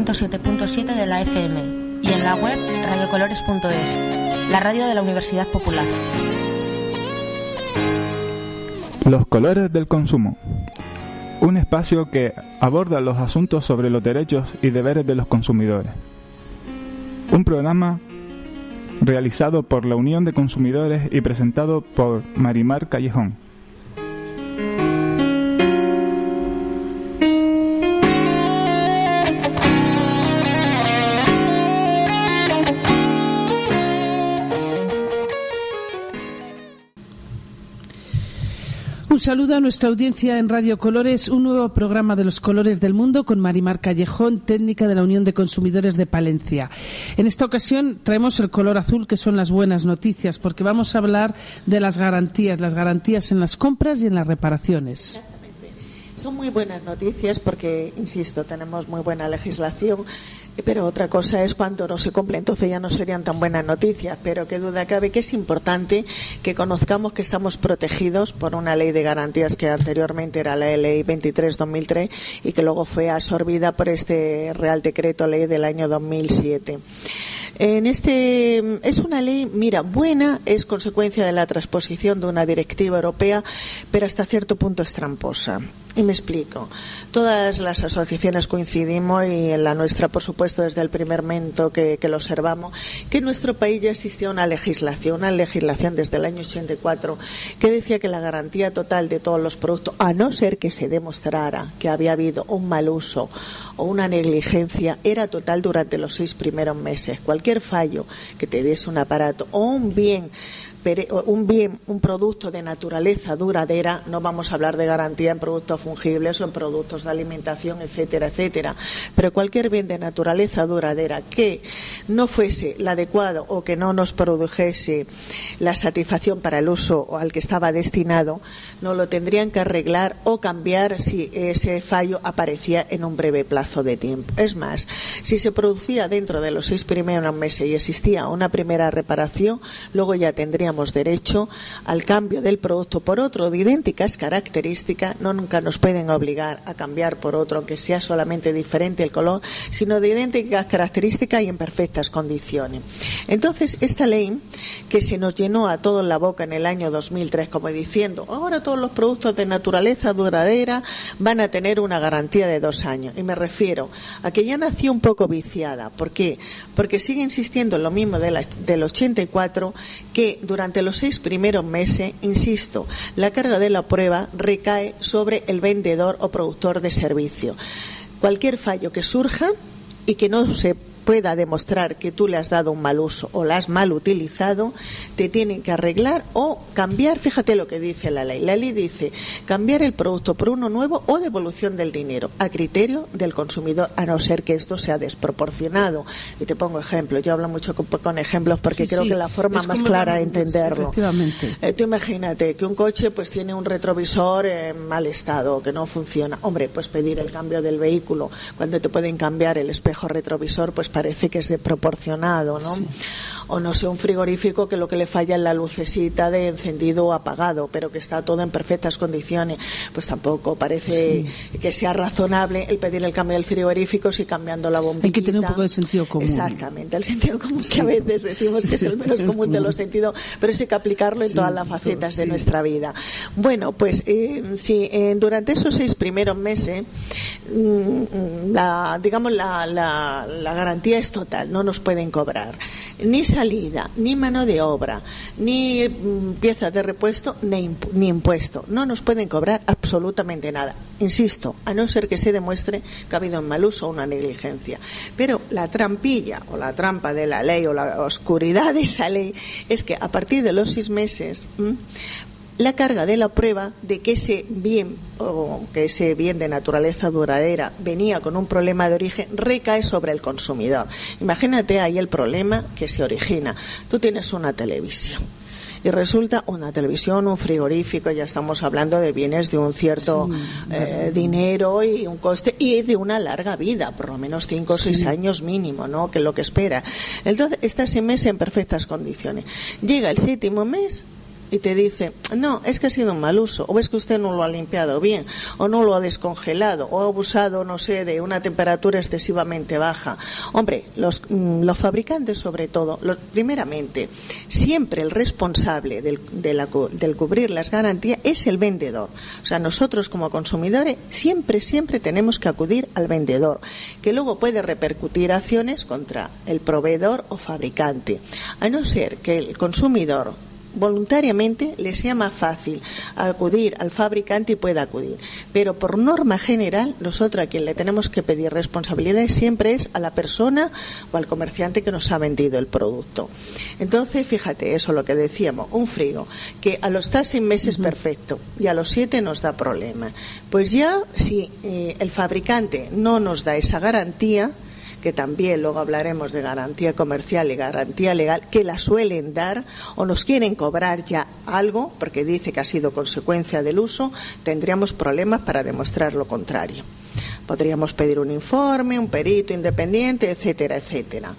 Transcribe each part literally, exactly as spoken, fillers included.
ciento siete punto siete de la F M y en la web radiocolores punto es, la radio de la Universidad Popular. Los colores del consumo. Un espacio que aborda los asuntos sobre los derechos y deberes de los consumidores. Un programa realizado por la Unión de Consumidores y presentado por Marimar Callejón. Un saludo a nuestra audiencia en Radio Colores, un nuevo programa de los colores del mundo con Marimar Callejón, técnica de la Unión de Consumidores de Palencia. En esta ocasión traemos el color azul, que son las buenas noticias, porque vamos a hablar de las garantías, las garantías en las compras y en las reparaciones. Son muy buenas noticias porque, insisto, tenemos muy buena legislación, pero otra cosa es cuando no se cumple, entonces ya no serían tan buenas noticias. Pero qué duda cabe que es importante que conozcamos que estamos protegidos por una ley de garantías que anteriormente era la ley veintitrés barra dos mil tres y que luego fue absorbida por este Real Decreto Ley del año dos mil siete. En este es una ley, mira, buena, es consecuencia de la transposición de una directiva europea, pero hasta cierto punto es tramposa. Y me explico. Todas las asociaciones coincidimos, y en la nuestra, por supuesto, desde el primer momento que, que lo observamos, que en nuestro país ya existía una legislación, una legislación desde el año ochenta y cuatro, que decía que la garantía total de todos los productos, a no ser que se demostrara que había habido un mal uso o una negligencia, era total durante los seis primeros meses. Cualquier fallo que te diese un aparato o un bien, un bien, un producto de naturaleza duradera, no vamos a hablar de garantía en productos fungibles o en productos de alimentación, etcétera, etcétera, pero cualquier bien de naturaleza duradera que no fuese el adecuado o que no nos produjese la satisfacción para el uso al que estaba destinado, no lo tendrían que arreglar o cambiar si ese fallo aparecía en un breve plazo de tiempo. Es más, si se producía dentro de los seis primeros meses y existía una primera reparación, luego ya tendríamos derecho al cambio del producto por otro de idénticas características. No nunca nos pueden obligar a cambiar por otro, aunque sea solamente diferente el color, sino de idénticas características y en perfectas condiciones. Entonces, esta ley, que se nos llenó a todos la boca en el año dos mil tres, como diciendo, ahora todos los productos de naturaleza duradera van a tener una garantía de dos años. Y me refiero a que ya nació un poco viciada. ¿Por qué? Porque sigue insistiendo en lo mismo de la, del ochenta y cuatro, que durante Durante los seis primeros meses, insisto, la carga de la prueba recae sobre el vendedor o productor de servicio. Cualquier fallo que surja y que no se pueda demostrar que tú le has dado un mal uso o la has mal utilizado, te tienen que arreglar o cambiar. Fíjate lo que dice la ley. La ley dice cambiar el producto por uno nuevo o devolución del dinero a criterio del consumidor, a no ser que esto sea desproporcionado. Y te pongo ejemplos. Yo hablo mucho con, con ejemplos porque sí, creo sí, que la forma más clara de entenderlo. Efectivamente. Eh, tú imagínate que un coche pues tiene un retrovisor en mal estado, que no funciona. Hombre, pues pedir el cambio del vehículo cuando te pueden cambiar el espejo retrovisor, pues parece que es desproporcionado, ¿no? Sí. O no sé, un frigorífico que lo que le falla es la lucecita de encendido o apagado, pero que está todo en perfectas condiciones, pues tampoco parece sí. que sea razonable el pedir el cambio del frigorífico si cambiando la bombilla. Hay que tener un poco de sentido común. Exactamente, el sentido común sí. que a veces decimos que es el menos común de los sentidos, pero hay que aplicarlo en sí, todas las facetas sí. de nuestra vida. Bueno, pues eh, si eh, durante esos seis primeros meses, mmm, la, digamos la, la, la garantía es total, no nos pueden cobrar ni salida, ni mano de obra, ni mm, piezas de repuesto, ni, imp- ni impuesto. No nos pueden cobrar absolutamente nada. Insisto, a no ser que se demuestre que ha habido un mal uso o una negligencia. Pero la trampilla o la trampa de la ley o la oscuridad de esa ley es que a partir de los seis meses ¿m? la carga de la prueba de que ese bien o que ese bien de naturaleza duradera venía con un problema de origen recae sobre el consumidor. Imagínate ahí el problema que se origina. Tú tienes una televisión y resulta una televisión, un frigorífico, ya estamos hablando de bienes de un cierto sí, eh, dinero y un coste y de una larga vida, por lo menos cinco o seis sí. años mínimo, ¿no? Que es lo que espera. Entonces está ese mes en perfectas condiciones. Llega el séptimo mes y te dice, no, es que ha sido un mal uso, o es que usted no lo ha limpiado bien, o no lo ha descongelado, o ha abusado, no sé, de una temperatura excesivamente baja. Hombre, los, los fabricantes sobre todo, los, primeramente, siempre el responsable del, de la, del cubrir las garantías es el vendedor. O sea, nosotros como consumidores siempre, siempre tenemos que acudir al vendedor, que luego puede repercutir acciones contra el proveedor o fabricante, a no ser que el consumidor voluntariamente le sea más fácil acudir al fabricante y pueda acudir, pero por norma general nosotros a quien le tenemos que pedir responsabilidades siempre es a la persona o al comerciante que nos ha vendido el producto. Entonces, fíjate, eso lo que decíamos, un frigo que a los seis meses uh-huh. perfecto y a los siete nos da problema, pues ya si eh, el fabricante no nos da esa garantía, que también luego hablaremos de garantía comercial y garantía legal, que la suelen dar o nos quieren cobrar ya algo porque dice que ha sido consecuencia del uso, tendríamos problemas para demostrar lo contrario. Podríamos pedir un informe, un perito independiente, etcétera, etcétera.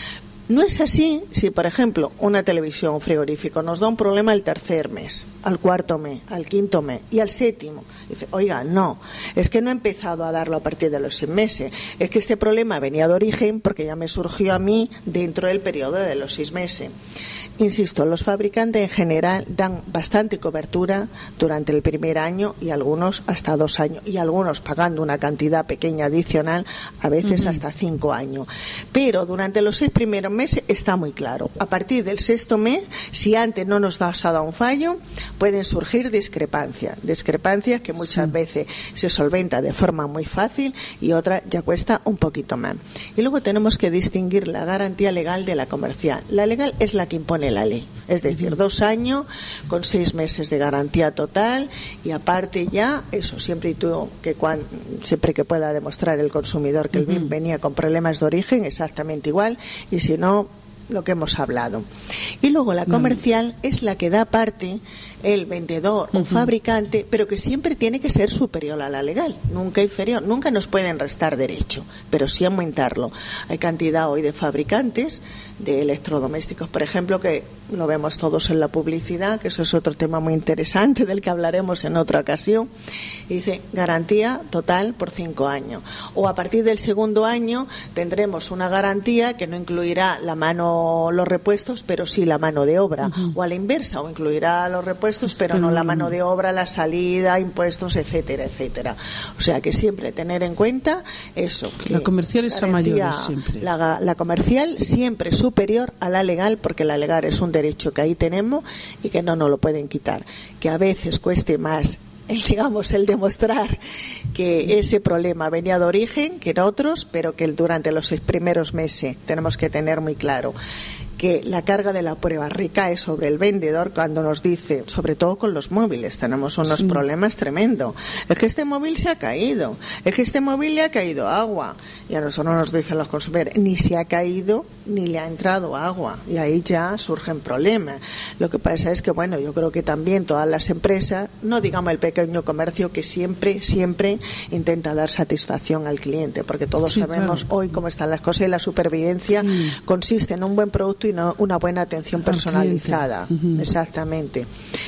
No es así si, por ejemplo, una televisión o un frigorífico nos da un problema el tercer mes, al cuarto mes, al quinto mes y al séptimo. Dice, oiga, no, es que no he empezado a darlo a partir de los seis meses. Es que este problema venía de origen porque ya me surgió a mí dentro del periodo de los seis meses. Insisto, los fabricantes en general dan bastante cobertura durante el primer año y algunos hasta dos años y algunos pagando una cantidad pequeña adicional, a veces uh-huh. hasta cinco años. Pero durante los seis primeros meses está muy claro. A partir del sexto mes, si antes no nos ha dado un fallo, pueden surgir discrepancias. Discrepancias que muchas sí. veces se solventa de forma muy fácil y otra ya cuesta un poquito más. Y luego tenemos que distinguir la garantía legal de la comercial. La legal es la que impone la ley, es decir, dos años con seis meses de garantía total y aparte ya eso siempre y todo que cuando, siempre que pueda demostrar el consumidor que el bien venía con problemas de origen exactamente igual y si no lo que hemos hablado. Y luego la comercial mm. es la que da parte el vendedor o uh-huh. fabricante, pero que siempre tiene que ser superior a la legal, nunca inferior. Nunca nos pueden restar derecho, pero sí aumentarlo. Hay cantidad hoy de fabricantes de electrodomésticos, por ejemplo, que lo vemos todos en la publicidad, que eso es otro tema muy interesante del que hablaremos en otra ocasión, y dice garantía total por cinco años. O a partir del segundo año tendremos una garantía que no incluirá la mano, los repuestos, pero sí la mano de obra. Uh-huh. O a la inversa, o incluirá los repuestos, pero no la mano de obra, la salida, impuestos, etcétera, etcétera. O sea que siempre tener en cuenta eso. Que la comercial es a mayores siempre. La, la comercial siempre superior a la legal, porque la legal es un derecho que ahí tenemos y que no nos lo pueden quitar. Que a veces cueste más el, digamos, el demostrar que sí. ese problema venía de origen que en otros, pero que durante los seis primeros meses tenemos que tener muy claro que la carga de la prueba recae sobre el vendedor cuando nos dice, sobre todo con los móviles, tenemos unos sí. problemas tremendos. Es que este móvil se ha caído, es que este móvil le ha caído agua. Y a nosotros nos dicen los consumidores, ni se ha caído ni le ha entrado agua. Y ahí ya surgen problemas. Lo que pasa es que, bueno, yo creo que también todas las empresas, no digamos el pequeño comercio, que siempre, siempre intenta dar satisfacción al cliente, porque todos sí, sabemos claro. hoy cómo están las cosas y la supervivencia sí. consiste en un buen producto y no una buena atención personalizada. Uh-huh. Exactamente.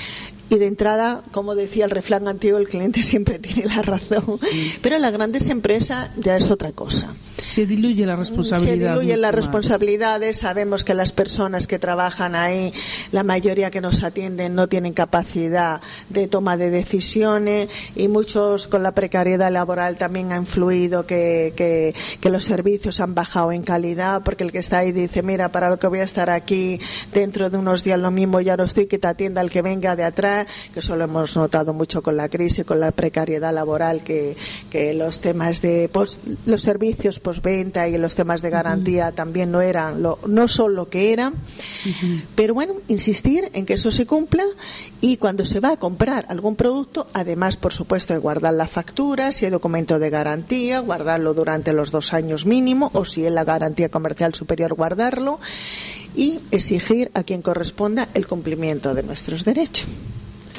Y de entrada, como decía el refrán antiguo, el cliente siempre tiene la razón. Sí. Pero en las grandes empresas ya es otra cosa. Se diluye la responsabilidad. Se diluyen las responsabilidades. Sabemos que las personas que trabajan ahí, la mayoría que nos atienden, no tienen capacidad de toma de decisiones y muchos con la precariedad laboral también ha influido que, que, que los servicios han bajado en calidad, porque el que está ahí dice, mira, para lo que voy a estar aquí dentro de unos días lo mismo ya no estoy, que te atienda el que venga de atrás, que eso lo hemos notado mucho con la crisis, con la precariedad laboral, que, que los temas de post, los servicios postventa y los temas de garantía uh-huh. también no eran lo, no son lo que eran. Uh-huh. Pero bueno, insistir en que eso se cumpla y cuando se va a comprar algún producto, además, por supuesto, de guardar la factura, si hay documento de garantía, guardarlo durante los dos años mínimo, o si es la garantía comercial superior, guardarlo y exigir a quien corresponda el cumplimiento de nuestros derechos.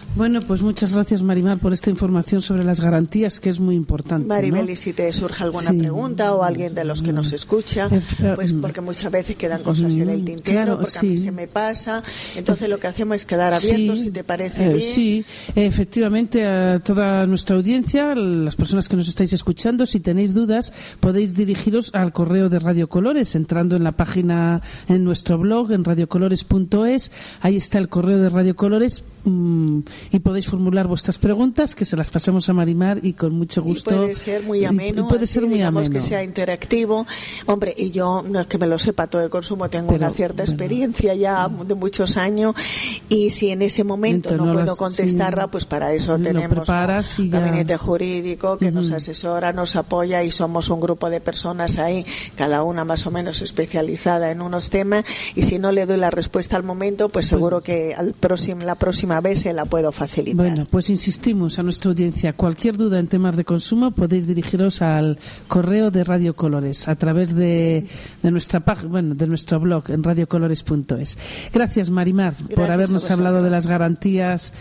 Bueno, pues muchas gracias, Marimar, por esta información sobre las garantías, que es muy importante. Maribel, ¿no? y si te surge alguna Sí. pregunta o alguien de los que nos escucha, pues porque muchas veces quedan cosas en el tintero, Claro, porque sí. a mí se me pasa. Entonces lo que hacemos es quedar abiertos, Sí, si te parece eh, bien. Sí, efectivamente, a toda nuestra audiencia, las personas que nos estáis escuchando, si tenéis dudas, podéis dirigiros al correo de Radio Colores, entrando en la página, en nuestro blog, en radiocolores punto es. Ahí está el correo de Radio Colores, mmm, y podéis formular vuestras preguntas, que se las pasamos a Marimar y con mucho gusto. Y puede ser muy ameno, y, y puede así, ser muy digamos ameno. que sea interactivo. Hombre, y yo, no es que me lo sepa todo de consumo, tengo Pero, una cierta bueno. experiencia ya de muchos años, y si en ese momento Entonces, no, no puedo las- contestarla, sí. pues para eso Lo tenemos preparas un y ya. gabinete jurídico que nos Ujú. asesora, nos apoya, y somos un grupo de personas ahí, cada una más o menos especializada en unos temas, y si no le doy la respuesta al momento, pues seguro que al próximo, la próxima vez se la puedo facilitar. Bueno, pues insistimos a nuestra audiencia. Cualquier duda en temas de consumo podéis dirigiros al correo de Radio Colores a través de, de nuestra página, bueno, de nuestro blog en radiocolores punto es. Gracias, Marimar, por Gracias habernos a hablado de vosotros. las garantías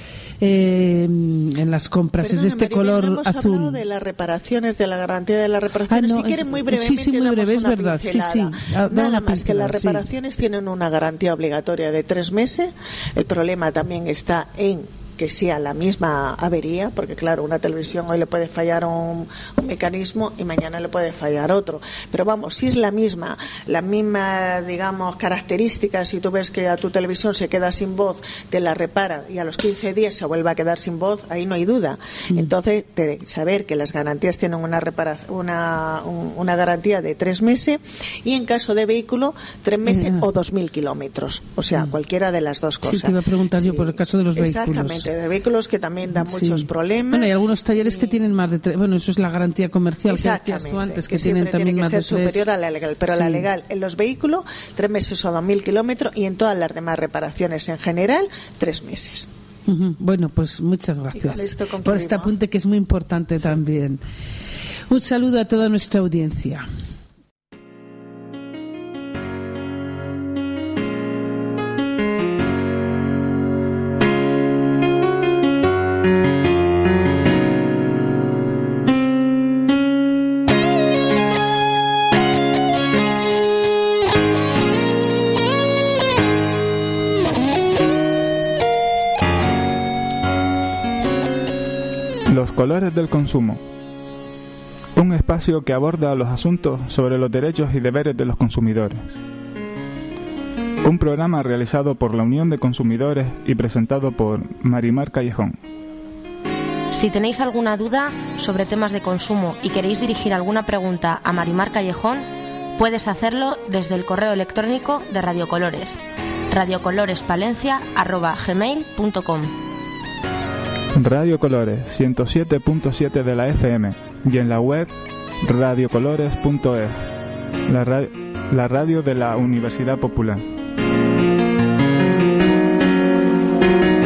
eh, en las compras. Es Perdona, de este Maribel, color no hemos azul. hablado de las reparaciones, de la garantía de las reparaciones. Ah, no, si quieren, es- muy sí, brevemente, sí, muy damos breve, es una verdad. Sí, pincelada. sí. Ah, da Nada una más que las pincelada, sí. reparaciones tienen una garantía obligatoria de tres meses. El problema también está en que sea la misma avería, porque claro, una televisión hoy le puede fallar un, un mecanismo y mañana le puede fallar otro. Pero vamos, si es la misma, la misma, digamos, características, si tú ves que a tu televisión se queda sin voz, te la reparan y a los quince días se vuelve a quedar sin voz, ahí no hay duda. Mm. Entonces, te, saber que las garantías tienen una, repara, una, un, una garantía de tres meses, y en caso de vehículo, tres meses Mm. o dos mil kilómetros. O sea, Mm. cualquiera de las dos cosas. Sí, te iba a preguntar yo por el caso de los vehículos. Exactamente, de vehículos que también dan muchos Sí. problemas. Bueno, hay algunos talleres que Y- tienen más de tres. Bueno, eso es la garantía comercial que decías tú Exactamente, antes, que, que tienen siempre también tiene que más ser de tres. superior a la legal, pero Sí. la legal en los vehículos tres meses o dos mil kilómetros, y en todas las demás reparaciones en general tres meses. Ujú. Bueno, pues muchas Y con gracias esto por concluimos. este apunte, que es muy importante también. Un saludo a toda nuestra audiencia. Los colores del consumo. Un espacio que aborda los asuntos sobre los derechos y deberes de los consumidores. Un programa realizado por la Unión de Consumidores y presentado por Marimar Callejón. Si tenéis alguna duda sobre temas de consumo y queréis dirigir alguna pregunta a Marimar Callejón, puedes hacerlo desde el correo electrónico de Radio Colores, radiocolorespalencia arroba gmail punto com. Radio Colores ciento siete punto siete de la F M y en la web radiocolores punto es, la, ra- la radio de la Universidad Popular.